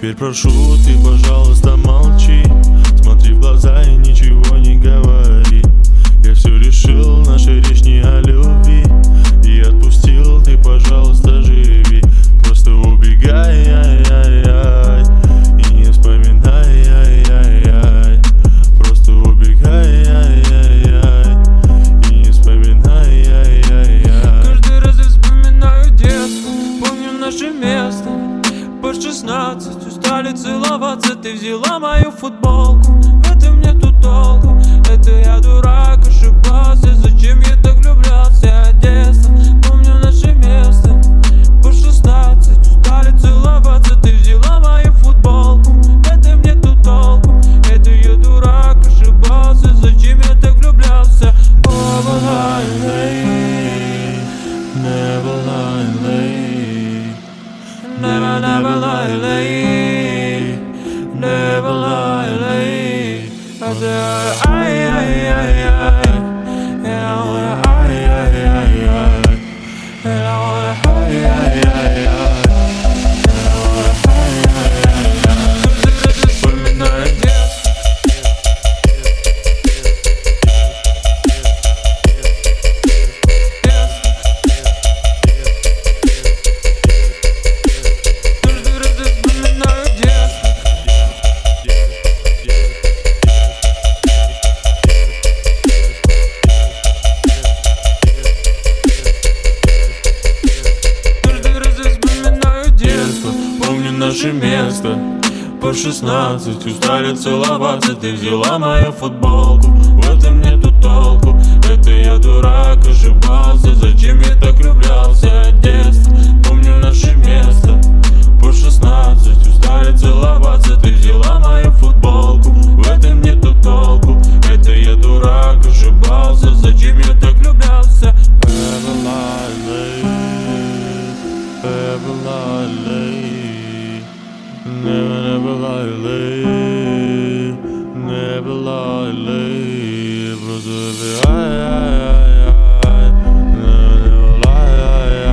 Теперь прошу, ты, пожалуйста, молчи. Смотри в глаза и ничего не говори. Я все решил, наша речь не о любви. И отпустил, ты, пожалуйста, живи. Просто убегай, ай-яй-яй, и не вспоминай, ай-яй-яй. Просто убегай, ай-яй-яй, и не вспоминай, ай-яй-яй. Каждый раз я вспоминаю детство, помню наше место. По 16 устали целоваться, ты взяла мою футболку. В этом нету толку, это я дурак, ошибался. Зачем я так влюблялся от детства? Помню наше место. По 16 устали целоваться, ты взяла мою футболку. В этом нету толку, это я дурак, ошибался. Зачем я так влюблялся? Never lie, never lie. Never, never lie, lie. Never lie, lie. I said, ay, ay, ay, ay. And I wanna, ay, ay, ay, ay. And I wanna, ay, ay, ay, ay. And I wanna, ay, ay, ay, ay. Каждый раз я вспоминаю детство. Наше место. По 16 устали целоваться, ты взяла мою футболку. В этом нету толку, это я дурак, ошибался. Зачем я так влюблялся от детства? Помню наше место. По 16 устали целоваться, ты взяла мою футболку. В этом нету толку, это я дурак, ошибался. Зачем я так влюблялся? Never lie, never lie. Never, never lie, never lie, просто ай-яй-яй, never lie,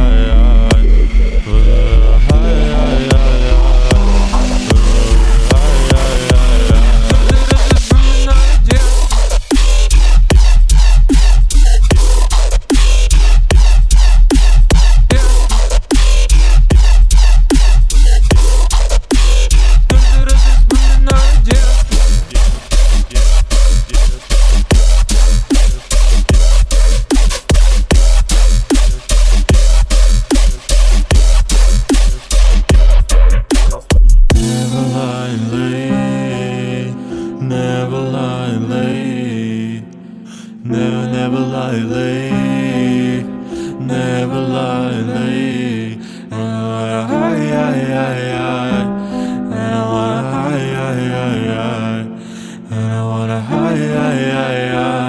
never lie, never lie. Ay, ay, ay, ay. And I wanna, ay, ay, ay, ay. And I wanna, ay, ay, ay, ay.